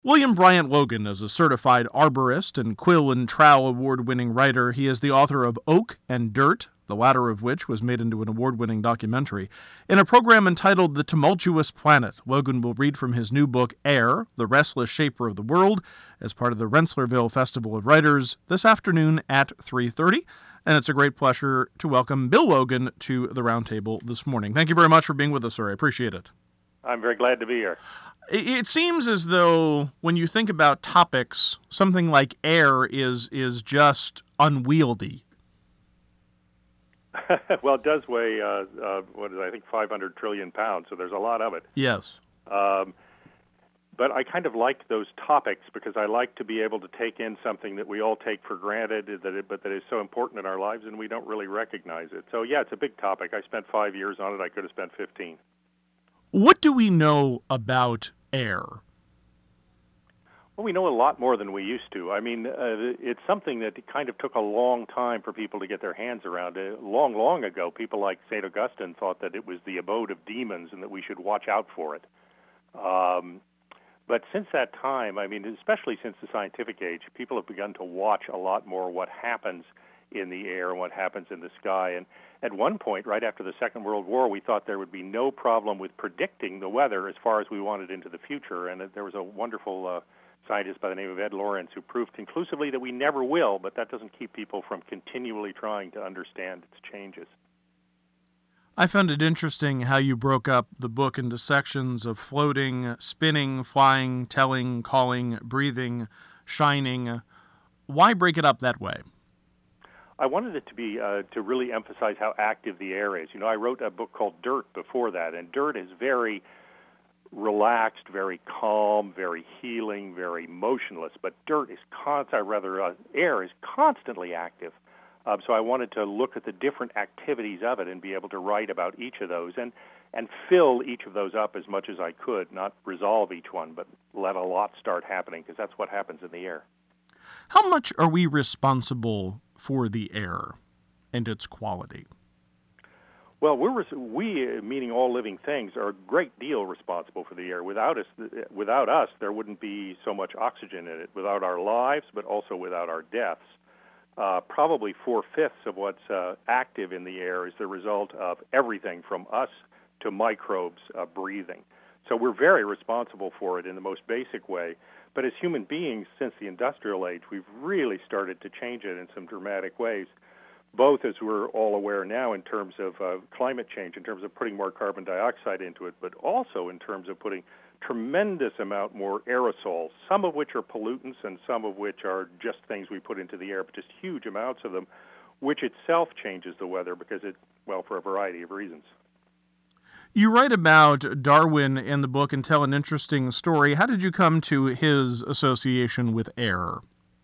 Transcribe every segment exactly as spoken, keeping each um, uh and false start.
William Bryant Logan is a certified arborist and Quill and Trowell award-winning writer. He is the author of Oak and Dirt, the latter of which was made into an award-winning documentary. In a program entitled The Tumultuous Planet, Logan will read from his new book, Air, The Restless Shaper of the World, as part of the Rensselaerville Festival of Writers this afternoon at three thirty. And it's a great pleasure to welcome Bill Logan to the roundtable this morning. Thank you very much for being with us, sir. I appreciate it. I'm very glad to be here. It seems as though when you think about topics, something like air is is just unwieldy. Well, it does weigh, uh, uh, what is it, I think five hundred trillion pounds, so there's a lot of it. Yes. Um, but I kind of like those topics because I like to be able to take in something that we all take for granted, that it, but that is so important in our lives, and we don't really recognize it. So, yeah, it's a big topic. I spent five years on it. I could have spent fifteen. What do we know about air? Well, we know a lot more than we used to. I mean, uh, it's something that kind of took a long time for people to get their hands around. Uh, long, long ago, people like Saint Augustine thought that it was the abode of demons and that we should watch out for it. Um, but since that time, I mean, especially since the scientific age, people have begun to watch a lot more what happens in the air and what happens in the sky. And at one point, right after the Second World War, we thought there would be no problem with predicting the weather as far as we wanted into the future. And there was a wonderful uh, scientist by the name of Ed Lorenz who proved conclusively that we never will, but that doesn't keep people from continually trying to understand its changes. I found it interesting how you broke up the book into sections of floating, spinning, flying, telling, calling, breathing, shining. Why break it up that way? I wanted it to be uh, to really emphasize how active the air is. You know, I wrote a book called Dirt before that, and Dirt is very relaxed, very calm, very healing, very motionless. But Dirt is constant, rather, uh, air is constantly active. Um, so I wanted to look at the different activities of it and be able to write about each of those and and fill each of those up as much as I could, not resolve each one, but let a lot start happening, because that's what happens in the air. How much are we responsible for the air and its quality? Well, we're we, meaning all living things, are a great deal responsible for the air. Without us, without us, there wouldn't be so much oxygen in it. Without our lives, but also without our deaths, uh, probably four-fifths of what's uh, active in the air is the result of everything from us to microbes uh, breathing. So we're very responsible for it in the most basic way. But as human beings, since the industrial age, we've really started to change it in some dramatic ways, both as we're all aware now in terms of uh, climate change, in terms of putting more carbon dioxide into it, but also in terms of putting tremendous amount more aerosols, some of which are pollutants and some of which are just things we put into the air, but just huge amounts of them, which itself changes the weather because it, well, for a variety of reasons. You write about Darwin in the book and tell an interesting story. How did you come to his association with air?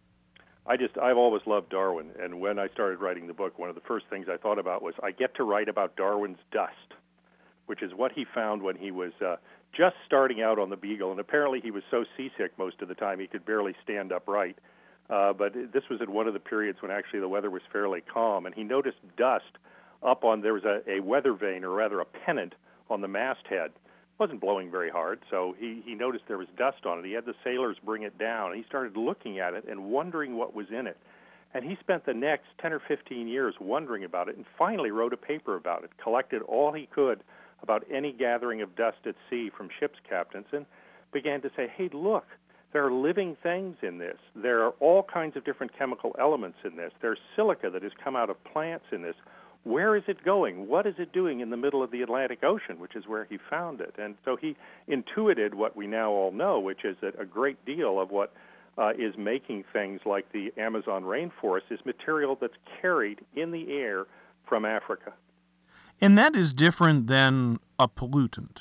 I just, I've always loved Darwin, and when I started writing the book, one of the first things I thought about was I get to write about Darwin's dust, which is what he found when he was uh, just starting out on the Beagle, and apparently he was so seasick most of the time he could barely stand upright. Uh, but this was at one of the periods when actually the weather was fairly calm, and he noticed dust up on, there was a, a weather vane, or rather a pennant, on the masthead. It wasn't blowing very hard, so he, he noticed there was dust on it. He had the sailors bring it down, and he started looking at it and wondering what was in it. And he spent the next ten or fifteen years wondering about it and finally wrote a paper about it, collected all he could about any gathering of dust at sea from ship's captains, and began to say, hey, look, there are living things in this. There are all kinds of different chemical elements in this. There's silica that has come out of plants in this. Where is it going? What is it doing in the middle of the Atlantic Ocean, which is where he found it? And so he intuited what we now all know, which is that a great deal of what uh, is making things like the Amazon rainforest is material that's carried in the air from Africa. And that is different than a pollutant.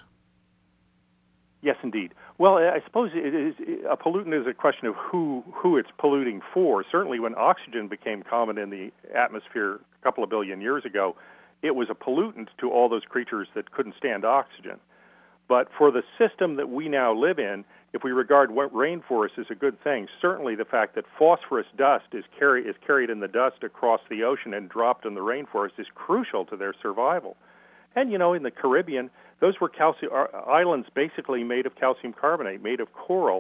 Yes, indeed. Well, I suppose it is, a pollutant is a question of who who it's polluting for. Certainly when oxygen became common in the atmosphere a couple of billion years ago, it was a pollutant to all those creatures that couldn't stand oxygen. But for the system that we now live in, if we regard what rainforest as a good thing, certainly the fact that phosphorus dust is, carry, is carried in the dust across the ocean and dropped in the rainforest is crucial to their survival. And, you know, in the Caribbean, those were calcium islands basically made of calcium carbonate, made of coral.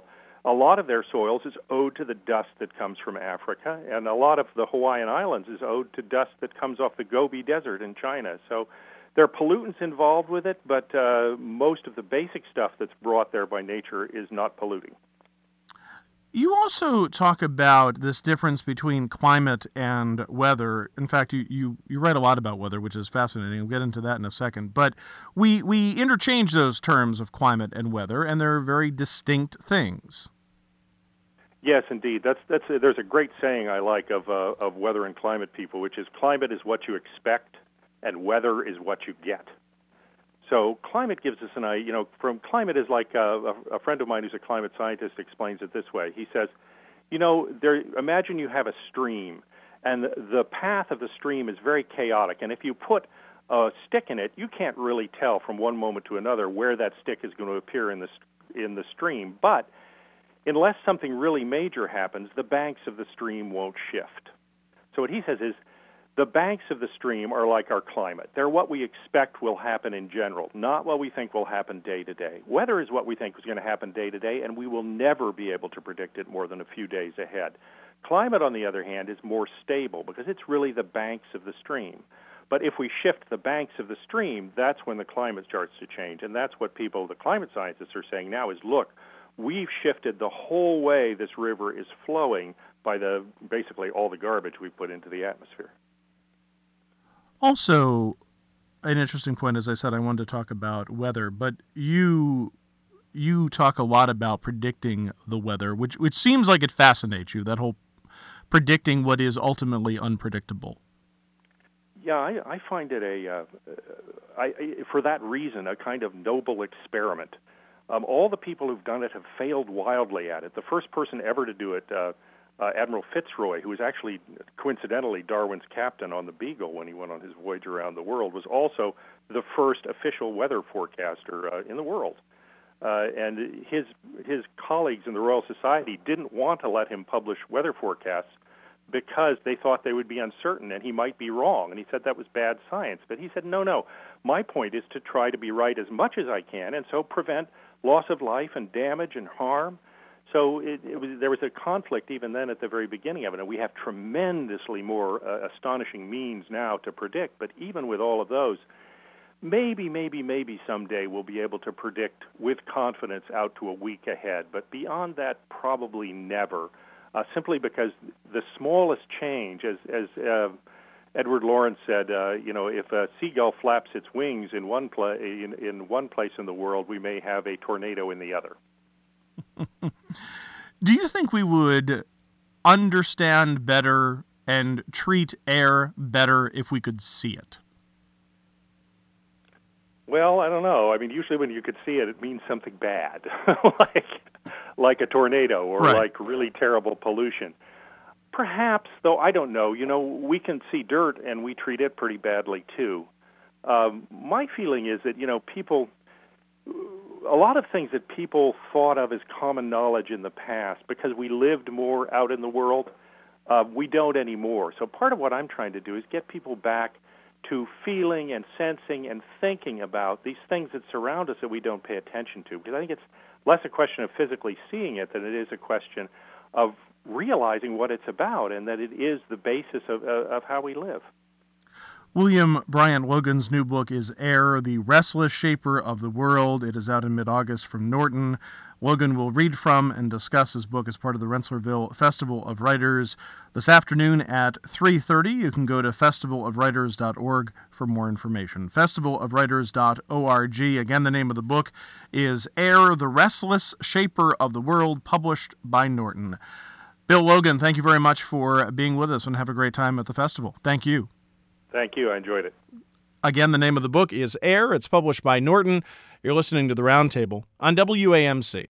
a lot of their soils is owed to the dust that comes from Africa, and a lot of the Hawaiian Islands is owed to dust that comes off the Gobi Desert in China. So there are pollutants involved with it, but uh, most of the basic stuff that's brought there by nature is not polluting. You also talk about this difference between climate and weather. In fact, you, you, you write a lot about weather, which is fascinating. We'll get into that in a second. But we, we interchange those terms of climate and weather, and they're very distinct things. Yes, indeed. That's that's a, there's a great saying I like of uh, of weather and climate people, which is climate is what you expect, and weather is what you get. So climate gives us an idea. You know, from climate is like uh, a, a friend of mine who's a climate scientist explains it this way. He says, you know, there. Imagine you have a stream, and the, the path of the stream is very chaotic. And if you put a stick in it, you can't really tell from one moment to another where that stick is going to appear in the in the stream. But unless something really major happens, the banks of the stream won't shift. So what he says is, the banks of the stream are like our climate. They're what we expect will happen in general, not what we think will happen day to day. Weather is what we think is going to happen day to day, and we will never be able to predict it more than a few days ahead. Climate, on the other hand, is more stable because it's really the banks of the stream. But if we shift the banks of the stream, that's when the climate starts to change. And that's what people, the climate scientists, are saying now is, look, we've shifted the whole way this river is flowing by the basically all the garbage we put into the atmosphere. Also, an interesting point, as I said, I wanted to talk about weather, but you you talk a lot about predicting the weather, which which seems like it fascinates you, that whole predicting what is ultimately unpredictable. Yeah, I, I find it a, uh, I, for that reason, a kind of noble experiment. Um, all the people who've done it have failed wildly at it. The first person ever to do it, uh, uh, Admiral Fitzroy, who was actually coincidentally Darwin's captain on the Beagle when he went on his voyage around the world, was also the first official weather forecaster uh, in the world. Uh, and his his colleagues in the Royal Society didn't want to let him publish weather forecasts because they thought they would be uncertain and he might be wrong. And he said that was bad science. But he said, no, no, my point is to try to be right as much as I can and so prevent loss of life and damage and harm. So it, it was, there was a conflict even then at the very beginning of it. And we have tremendously more uh, astonishing means now to predict. But even with all of those, maybe, maybe, maybe someday we'll be able to predict with confidence out to a week ahead. But beyond that, probably never, uh, simply because the smallest change, as, as uh, Edward Lorenz said, uh, you know, if a seagull flaps its wings in one, pla- in, in one place in the world, we may have a tornado in the other. Do you think we would understand better and treat air better if we could see it? Well, I don't know. I mean, usually when you could see it, it means something bad, like like a tornado or right. like really terrible pollution. Perhaps, though, I don't know. You know, we can see dirt and we treat it pretty badly too. Um, my feeling is that, you know, people, a lot of things that people thought of as common knowledge in the past, because we lived more out in the world, uh, we don't anymore. So part of what I'm trying to do is get people back to feeling and sensing and thinking about these things that surround us that we don't pay attention to. Because I think it's less a question of physically seeing it than it is a question of realizing what it's about and that it is the basis of, uh, of how we live. William Bryant Logan's new book is Air, the Restless Shaper of the World. It is out in mid-August from Norton. Logan will read from and discuss his book as part of the Rensselaerville Festival of Writers this afternoon at three thirty. You can go to festival of writers dot org for more information. festival of writers dot org. Again, the name of the book is Air, the Restless Shaper of the World, published by Norton. Bill Logan, thank you very much for being with us and have a great time at the festival. Thank you. Thank you. I enjoyed it. Again, the name of the book is Air. It's published by Norton. You're listening to The Roundtable on W A M C.